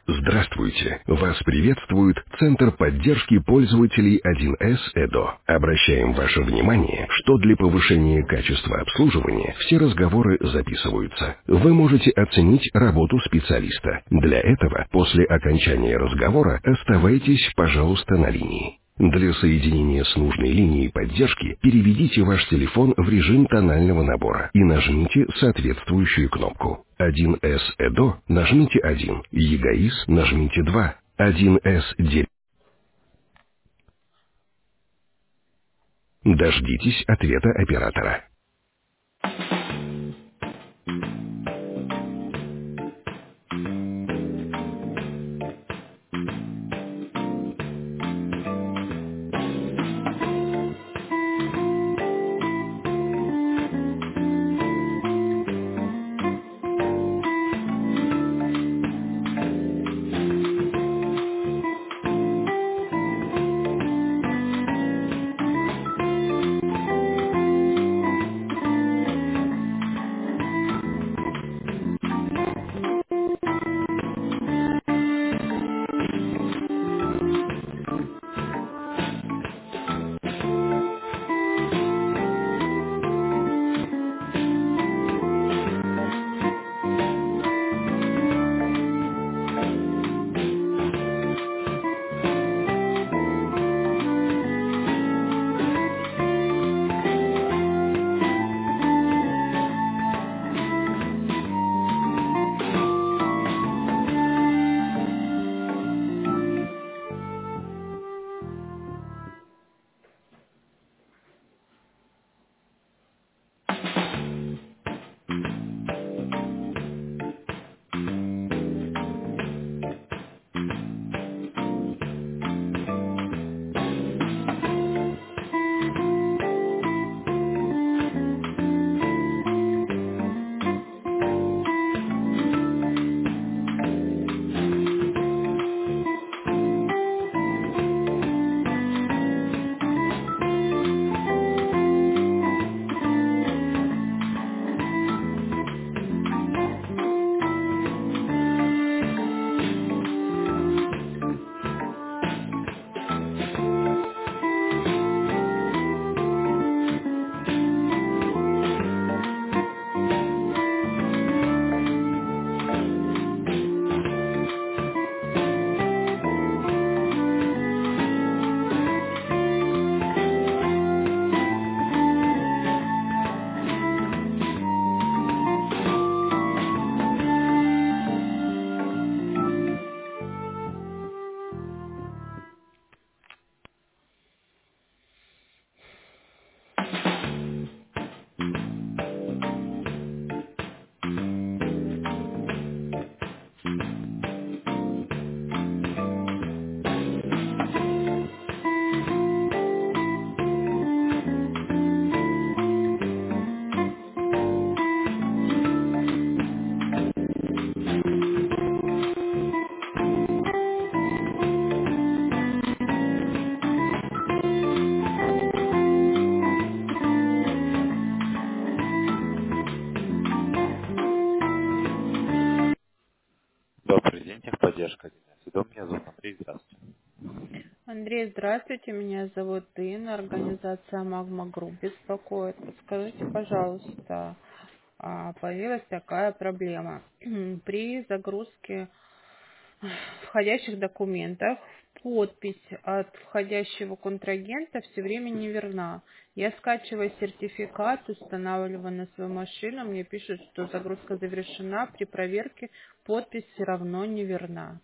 Здравствуйте! Вас приветствует Центр поддержки пользователей 1С ЭДО. Обращаем ваше внимание, что для повышения качества обслуживания все разговоры записываются. Вы можете оценить работу специалиста. Для этого после окончания разговора оставайтесь, пожалуйста, на линии. Для соединения с нужной линией поддержки переведите ваш телефон в режим тонального набора и нажмите соответствующую кнопку. 1С ЭДО нажмите 1, ЕГАИС нажмите 2, 1С ДЕЛь. Дождитесь ответа оператора. Добрый день, техподдержка 1С ЭДО. Меня зовут Андрей, здравствуйте. Андрей, здравствуйте, меня зовут Инна, организация Магма Групп беспокоит. Подскажите, пожалуйста, появилась такая проблема. При загрузке входящих документов подпись от входящего контрагента все время не верна. Я скачиваю сертификат, устанавливаю на свою машину, мне пишут, что загрузка завершена, при проверке подпись все равно не верна.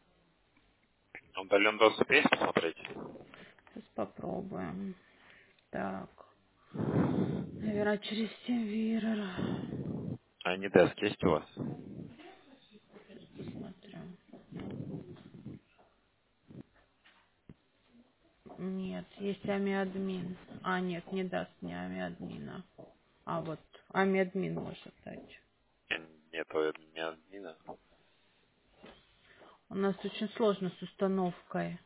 Удаленный доступ есть посмотреть? Сейчас попробуем. Так. Наверное, через Тимвирер. А не деск есть у вас? Посмотрю. Нет, есть AmiAdmin. Нет, не даст мне AmiAdmin. Вот, AmiAdmin может дать. Нет, у меня админа. У нас очень сложно с установкой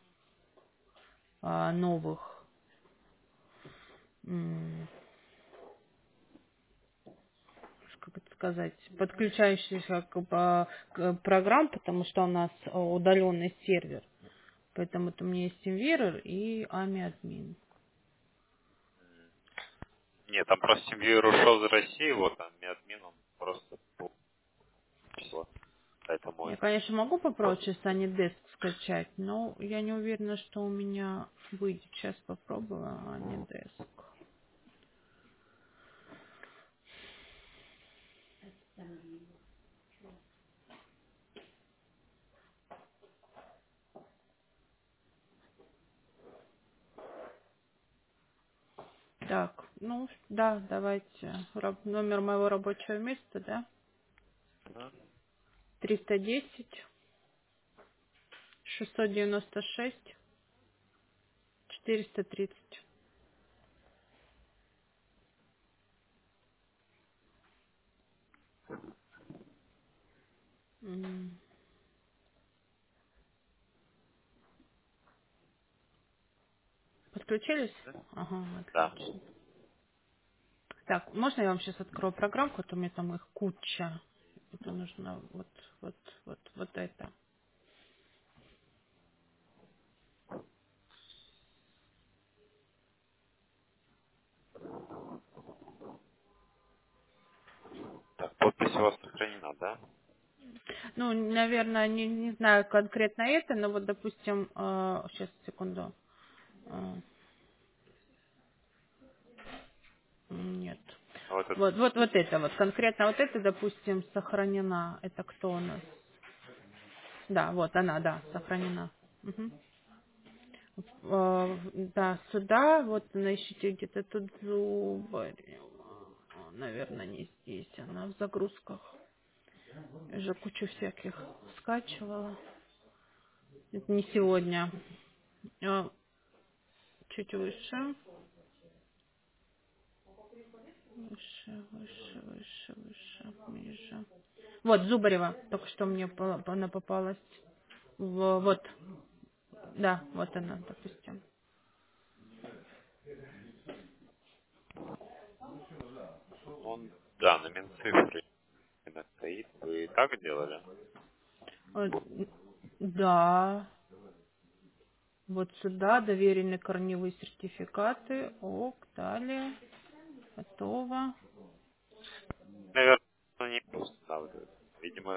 новых. м, Как это сказать, подключающихся к программ, потому что у нас удаленный сервер. Поэтому вот у меня есть TeamViewer и AMI админ. Нет, там просто TeamViewer ушел из России, вот, а админ он просто число. Поэтому Я, конечно, могу попробовать просто... через AnyDesk скачать, но я не уверена, что у меня выйдет. Сейчас попробую AnyDesk. Так, ну, да, давайте. Номер моего рабочего места, да? 310 696 430. М. Подключились? Ага, Да. отлично. Так, можно я вам сейчас открою программку, а то у меня там их куча. Это нужно вот это. Так, подпись у вас сохранена, да? Ну, наверное, не знаю конкретно это, но вот, допустим, сейчас, секунду. Э, Нет. Вот это. Вот это вот, конкретно вот это, допустим, сохранена. Это кто у нас? Да, вот она, да, сохранена. Мгм. Да, сюда, вот ищите где-то тут Зубарева. Наверное, не здесь, она в загрузках. Я уже кучу всяких скачивала. Это не сегодня. А, Чуть выше. Выше, ниже. Вот, Зубарева. Только что мне она попалась. Вот, да, вот она, допустим. Он, да, на Минцифры стоит. Вы и так делали? Э, Да, вот сюда доверенные корневые сертификаты. Ок, далее. Готово. Наверное, не устанавливает. Видимо,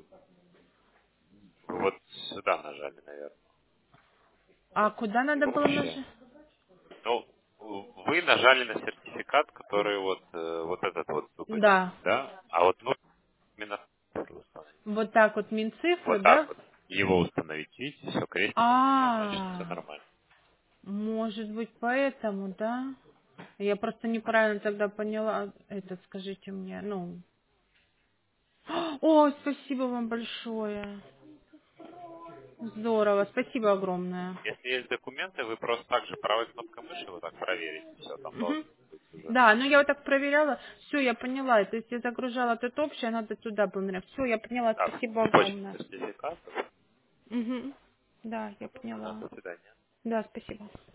вы вот сюда нажали, наверное. А куда надо было Общее. нажать? Ну, вы нажали на сертификат, который вот, вот этот вот зубарь, Да. да? А вот нужно именно установить. Вот так вот Минцифры, Вот так да? вот. Его установить, видите, все, крестиком нажать, значит все А, нормально. может быть, поэтому, да? Я просто неправильно тогда поняла. Этот, скажите мне, ну... О, спасибо вам большое. Здорово, спасибо огромное. Если есть документы, вы просто так же правой кнопкой мыши вот так проверите. Все, там Мгм. должен быть уже. Да, ну я вот так проверяла. Все, я поняла. То есть я загружала тут общее, надо туда было. Все, я поняла, Да, спасибо почта огромное. сертификатов. Угу. Да, я Да, поняла. до свидания. Да, спасибо.